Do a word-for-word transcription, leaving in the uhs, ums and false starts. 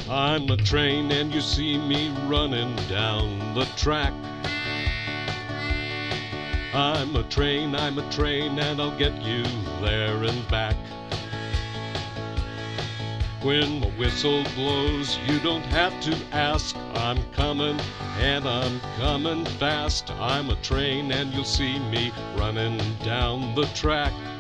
I'm a train and you see me running down the track. I'm a train, I'm a train, and I'll get you there and back. When the whistle blows, you don't have to ask. I'm coming, and I'm coming fast. I'm a train, and you'll see me running down the track.